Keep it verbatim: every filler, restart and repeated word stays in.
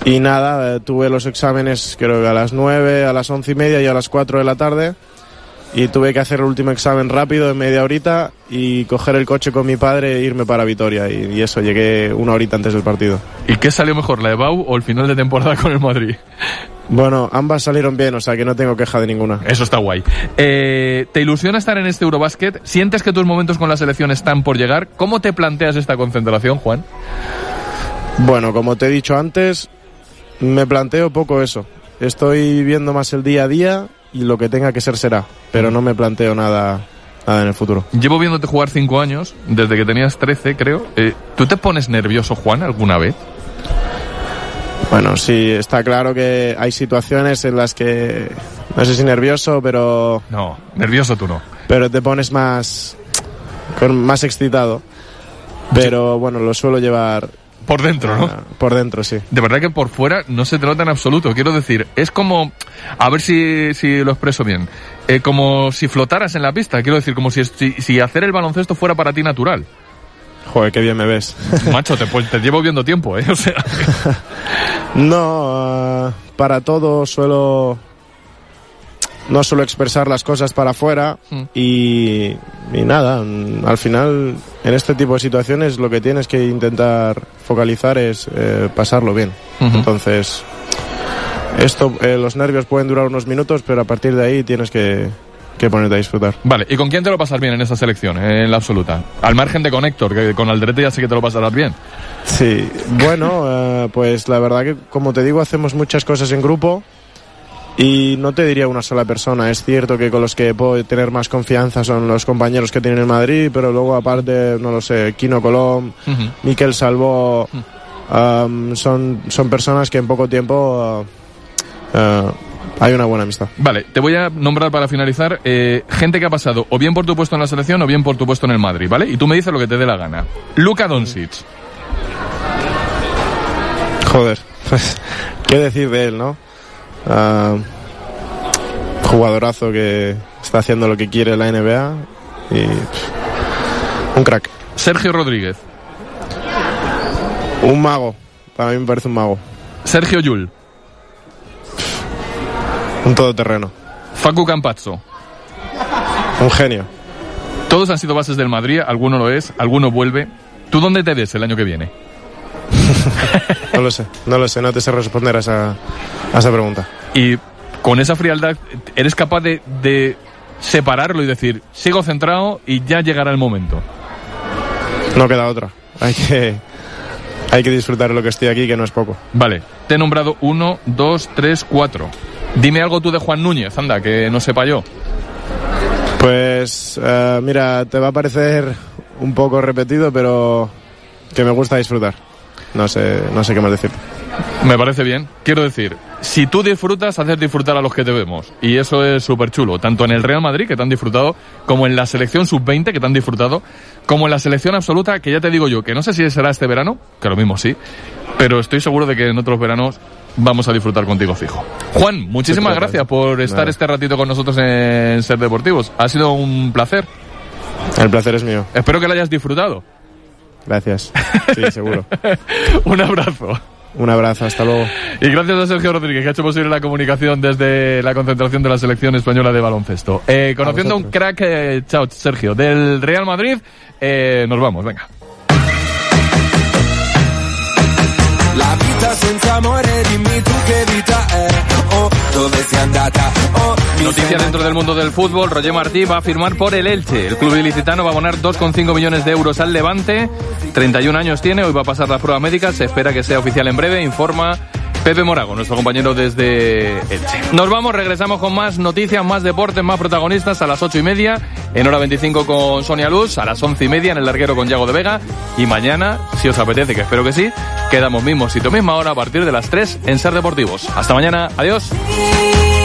y nada, tuve los exámenes creo que a las nueve, a las once y media y a las cuatro de la tarde. Y tuve que hacer el último examen rápido de media horita y coger el coche con mi padre e irme para Vitoria. Y, y eso, llegué una horita antes del partido. ¿Y qué salió mejor, la de Bau o el final de temporada con el Madrid? Bueno, ambas salieron bien, o sea que no tengo queja de ninguna. Eso está guay. Eh, ¿Te ilusiona estar en este Eurobasket? ¿Sientes que tus momentos con la selección están por llegar? ¿Cómo te planteas esta concentración, Juan? Bueno, como te he dicho antes, me planteo poco eso. Estoy viendo más el día a día y lo que tenga que ser será, pero no me planteo nada, nada en el futuro. Llevo viéndote jugar cinco años, desde que tenías trece, creo. Eh, ¿Tú te pones nervioso, Juan, alguna vez? Bueno, sí, está claro que hay situaciones en las que, no sé si nervioso, pero... No, nervioso tú no. Pero te pones más, más excitado, pero bueno, lo suelo llevar... Por dentro, ¿no? Por dentro, sí. De verdad que por fuera no se te nota en absoluto. Quiero decir, es como... A ver si, si lo expreso bien. Eh, como si flotaras en la pista. Quiero decir, como si, si, si hacer el baloncesto fuera para ti natural. Joder, qué bien me ves. Macho, te, pues, te llevo viendo tiempo, ¿eh? O sea... No, uh, para todo suelo... No suelo expresar las cosas para afuera mm. y, y nada, al final en este tipo de situaciones lo que tienes que intentar focalizar es eh, pasarlo bien. Uh-huh. Entonces, esto, eh, los nervios pueden durar unos minutos, pero a partir de ahí tienes que, que ponerte a disfrutar. Vale, ¿y con quién te lo pasas bien en esta selección, en la absoluta? Al margen de con Héctor, que con Alderete ya sé que te lo pasarás bien. Sí, bueno, uh, pues la verdad que como te digo hacemos muchas cosas en grupo. Y no te diría una sola persona. Es cierto que con los que puedo tener más confianza son los compañeros que tienen en Madrid, pero luego aparte, no lo sé, Quino Colom, uh-huh. Miquel Salvó, uh-huh. um, son, son personas que en poco tiempo uh, uh, hay una buena amistad. Vale, te voy a nombrar para finalizar eh, gente que ha pasado o bien por tu puesto en la selección o bien por tu puesto en el Madrid, ¿vale? Y tú me dices lo que te dé la gana. Luka Doncic. Joder, pues, ¿qué decir de él, no? Uh, jugadorazo que está haciendo lo que quiere la N B A y pff, un crack. Sergio Rodríguez. Un mago, para mí me parece un mago. Sergio Llull. Un todoterreno. Facu Campazzo. Un genio. Todos han sido bases del Madrid, alguno lo es, alguno vuelve. ¿Tú dónde te ves el año que viene? No lo sé, no lo sé, no te sé responder a esa, a esa pregunta. Y con esa frialdad, ¿eres capaz de, de separarlo y decir, sigo centrado y ya llegará el momento? No queda otra. Hay que, hay que disfrutar de lo que estoy aquí, que no es poco. Vale, te he nombrado uno, dos, tres, cuatro. Dime algo tú de Juan Núñez, anda, que no sepa yo. Pues, uh, mira, te va a parecer un poco repetido, pero que me gusta disfrutar. No sé, no sé qué más decirte. Me parece bien. Quiero decir, si tú disfrutas, haces disfrutar a los que te vemos. Y eso es súper chulo. Tanto en el Real Madrid, que te han disfrutado, como en la selección sub veinte, que te han disfrutado, como en la selección absoluta, que ya te digo yo, que no sé si será este verano, que lo mismo sí, pero estoy seguro de que en otros veranos vamos a disfrutar contigo fijo. Juan, muchísimas gracias por estar Nada. este ratito con nosotros en Ser Deportivos. Ha sido un placer. El placer es mío. Espero que lo hayas disfrutado. Gracias. Sí, seguro. Un abrazo. Un abrazo, hasta luego. Y gracias a Sergio Rodríguez, que ha hecho posible la comunicación desde la concentración de la selección española de baloncesto. Eh, conociendo a un crack, eh, chao Sergio, del Real Madrid, eh, nos vamos, venga. La vita senza amore, dimmi tu che vita è, oh, dove sei andata, oh. Noticia dentro del mundo del fútbol, Roger Martí va a firmar por el Elche. El club ilicitano va a abonar dos coma cinco millones de euros al Levante, treinta y un años tiene, hoy va a pasar las pruebas médicas, se espera que sea oficial en breve, informa Pepe Morago, nuestro compañero desde Elche. Nos vamos, regresamos con más noticias, más deportes, más protagonistas a las ocho y media, en hora veinticinco con Sonia Luz, a las once y media en el larguero con Yago de Vega, y mañana, si os apetece, que espero que sí, quedamos mismo sitio, misma hora a partir de las tres en Ser Deportivos. Hasta mañana, adiós.